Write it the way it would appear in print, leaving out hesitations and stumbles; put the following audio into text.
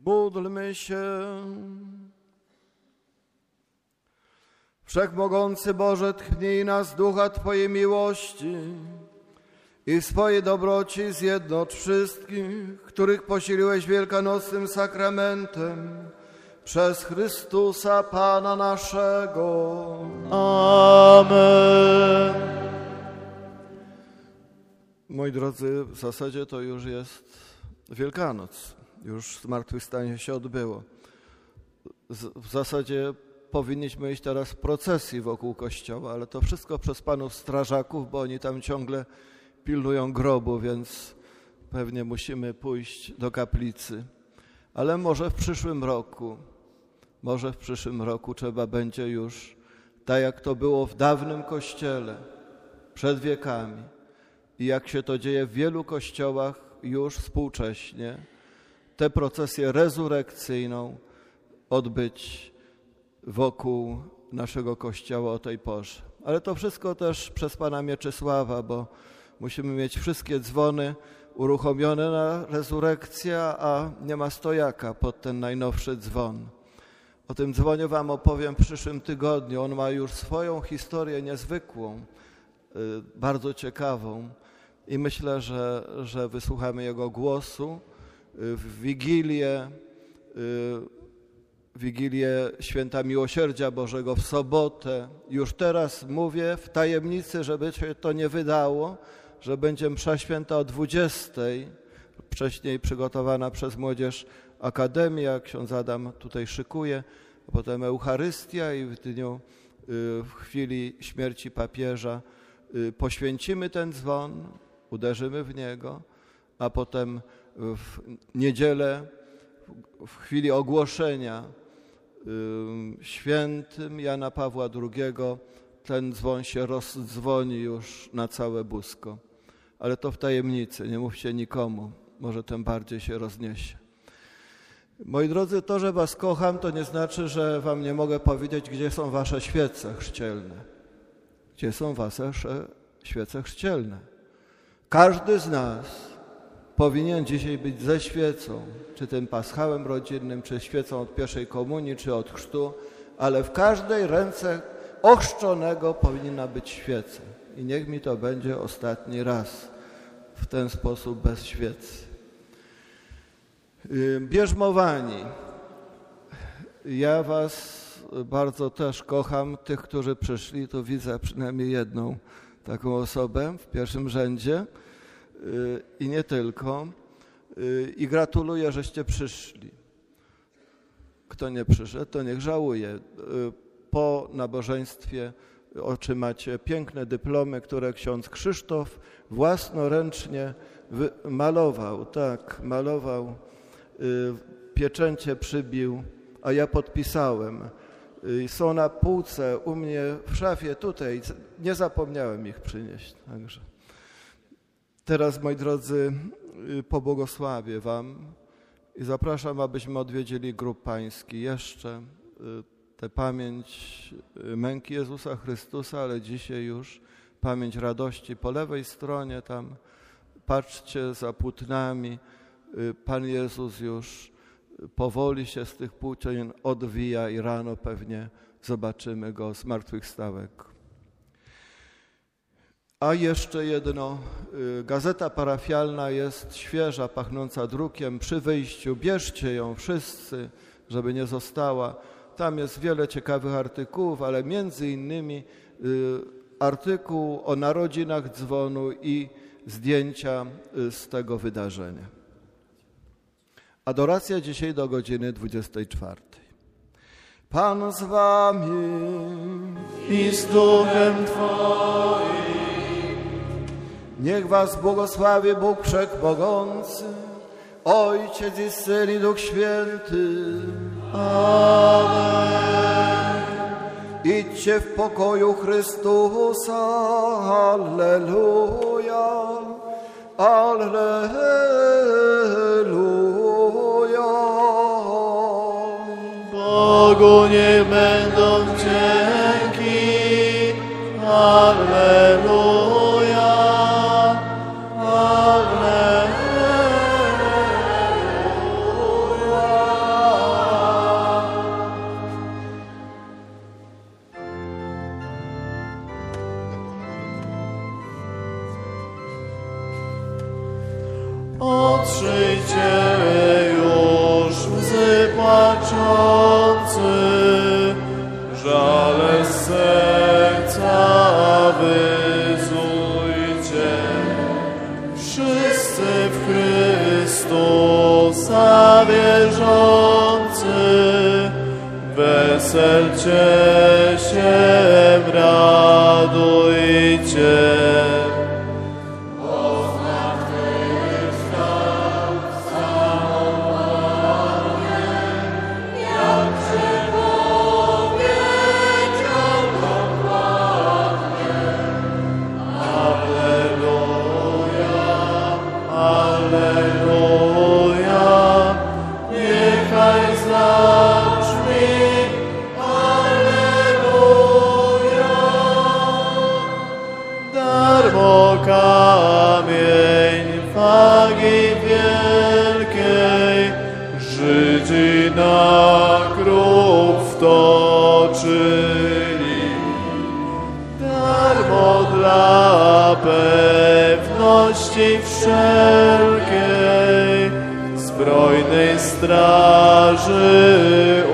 Módlmy się. Wszechmogący Boże, tchnij nas ducha Twojej miłości i w swojej dobroci zjednocz wszystkich, których posiliłeś wielkanocnym sakramentem, przez Chrystusa Pana naszego. Amen. Moi drodzy, w zasadzie to już jest Wielkanoc. Już zmartwychwstanie się odbyło. W zasadzie powinniśmy iść teraz w procesji wokół kościoła, ale to wszystko przez panów strażaków, bo oni tam ciągle pilnują grobu, więc pewnie musimy pójść do kaplicy. Ale może w przyszłym roku trzeba będzie już, tak jak to było w dawnym kościele, przed wiekami i jak się to dzieje w wielu kościołach już współcześnie, tę procesję rezurekcyjną odbyć wokół naszego kościoła o tej porze. Ale to wszystko też przez pana Mieczysława, bo musimy mieć wszystkie dzwony uruchomione na rezurekcję, a nie ma stojaka pod ten najnowszy dzwon. O tym dzwonie wam opowiem w przyszłym tygodniu. On ma już swoją historię niezwykłą, bardzo ciekawą i myślę, że wysłuchamy jego głosu w Wigilię Święta Miłosierdzia Bożego w sobotę. Już teraz mówię w tajemnicy, żeby się to nie wydało, że będzie msza święta o 20:00, wcześniej przygotowana przez Młodzież Akademia, ksiądz Adam tutaj szykuje, a potem Eucharystia i w chwili śmierci papieża poświęcimy ten dzwon, uderzymy w niego, a potem w niedzielę, w chwili ogłoszenia świętym Jana Pawła II, ten dzwon się rozdzwoni już na całe Busko. Ale to w tajemnicy, nie mówcie nikomu, może tym bardziej się rozniesie. Moi drodzy, to, że was kocham, to nie znaczy, że wam nie mogę powiedzieć, gdzie są wasze świece chrzcielne. Gdzie są wasze świece chrzcielne? Każdy z nas powinien dzisiaj być ze świecą, czy tym paschałem rodzinnym, czy świecą od pierwszej komunii, czy od chrztu, ale w każdej ręce ochrzczonego powinna być świeca. I niech mi to będzie ostatni raz w ten sposób bez świecy. Bierzmowani, ja was bardzo też kocham, tych, którzy przyszli, tu widzę przynajmniej jedną taką osobę w pierwszym rzędzie i nie tylko. I gratuluję, żeście przyszli. Kto nie przyszedł, to niech żałuje. Po nabożeństwie otrzymacie piękne dyplomy, które ksiądz Krzysztof własnoręcznie malował. Tak, malował, pieczęcie przybił, a ja podpisałem. Są na półce u mnie w szafie tutaj. Nie zapomniałem ich przynieść. Także. Teraz, moi drodzy, pobłogosławię wam i zapraszam, abyśmy odwiedzili grób pański. Jeszcze tę pamięć męki Jezusa Chrystusa, ale dzisiaj już pamięć radości. Po lewej stronie tam, patrzcie, za płótnami Pan Jezus już powoli się z tych płótien odwija i rano pewnie zobaczymy Go zmartwychwstałego. A jeszcze jedno, gazeta parafialna jest świeża, pachnąca drukiem. Przy wyjściu bierzcie ją wszyscy, żeby nie została. Tam jest wiele ciekawych artykułów, ale między innymi artykuł o narodzinach dzwonu i zdjęcia z tego wydarzenia. Adoracja dzisiaj do godziny 24. Pan z wami i z duchem Twoim. Niech was błogosławi Bóg Wszechmogący, Ojciec i Syn i Duch Święty. Amen. Idźcie w pokoju Chrystusa. Alleluja. Alleluja. Bogu niech będą dzięki. Alleluja. Alleluja. Przyjdzie już łzy płaczący, żale z serca wyzujcie. Wszyscy w Chrystusa wierzący, weselcie się, radujcie. Alleluja, niechaj zabrzmi Alleluja. Darmo kamień wagi wielkiej Żydzi na grób wtoczyli. Darmo dla pewności wszelkiej zbrojnej straży